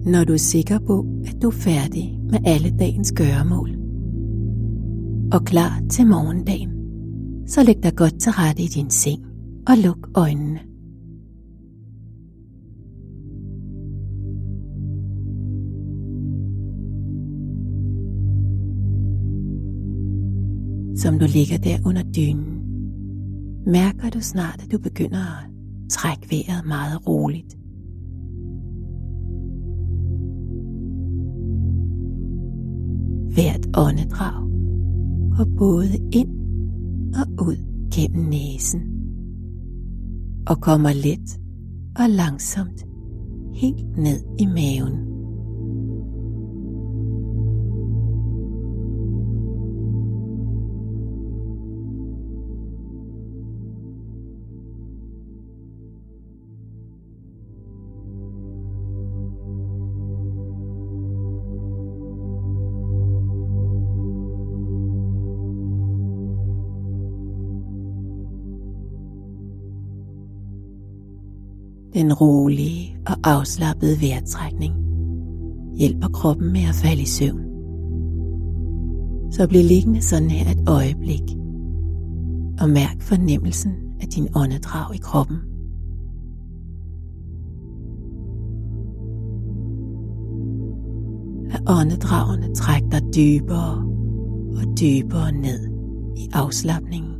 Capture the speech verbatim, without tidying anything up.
Når du er sikker på, at du er færdig med alle dagens gøremål og klar til morgendagen, så læg dig godt til rette i din seng og luk øjnene. Som du ligger der under dynen, mærker du snart, at du begynder at trække vejret meget roligt. Hvert åndedrag går både ind og ud gennem næsen og kommer let og langsomt helt ned i maven. Den rolige og afslappede vejrtrækning hjælper kroppen med at falde i søvn. Så bliv liggende sådan her et øjeblik og mærk fornemmelsen af din åndedrag i kroppen. Lad åndedragene trække dig dybere og dybere ned i afslapningen.